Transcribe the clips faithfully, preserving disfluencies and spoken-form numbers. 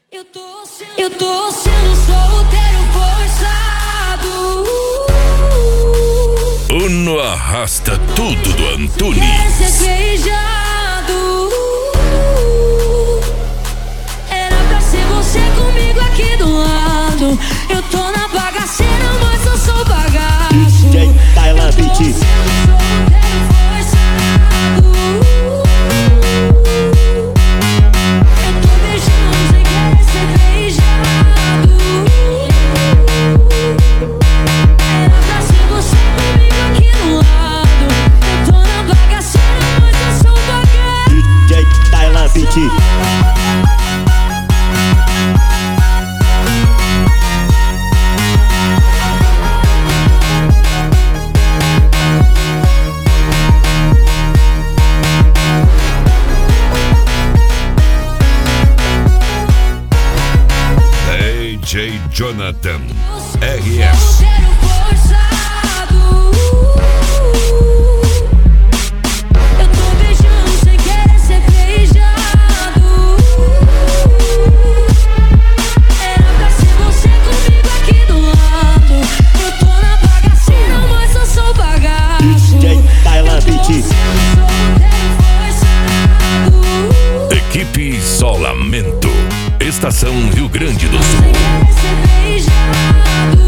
Eu tô sendo, eu tô sendo solteiro forçado. Uno arrasta tudo do Antunes. Quer ser beijado. Era pra ser você comigo aqui do lado. Eu tô na bagaceira, mas eu sou bagaço. D J Thailand Eu tô Beat. sendo solteiro forçado. Eu tô beijando sem querer ser beijado. Era pra ser você comigo aqui do lado. Eu tô na bagaceira, mas eu sou bagaço. D J Thailand Beat. D J Jonathan R S. Solteiro forçado. Eu tô beijando sem querer ser beijado. Era pra ser você comigo aqui do lado. Eu tô na bagaceira, mas eu sou bagaço. D J Thailand Eu tô Beat. sendo solteiro forçado. Equipe Isolamento. Estação Rio Grande do Sul. Sem querer ser beijado.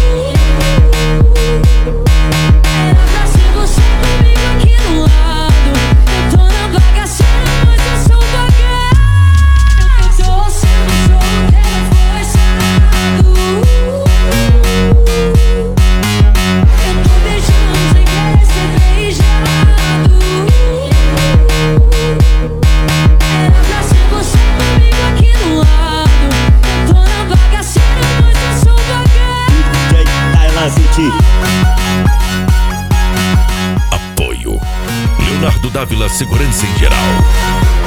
Era pra ser você comigo aqui do lado. Eu tô na bagaceira, mas eu sou bagaço. Eu tô sendo solteiro forçado. Eu tô beijando sem querer ser beijado. Era pra ser você comigo aqui do lado. Eu tô na bagaceira, mas eu sou bagaço. D J Thailand Beat. Apoio Leonardo Dávila Segurança em Geral.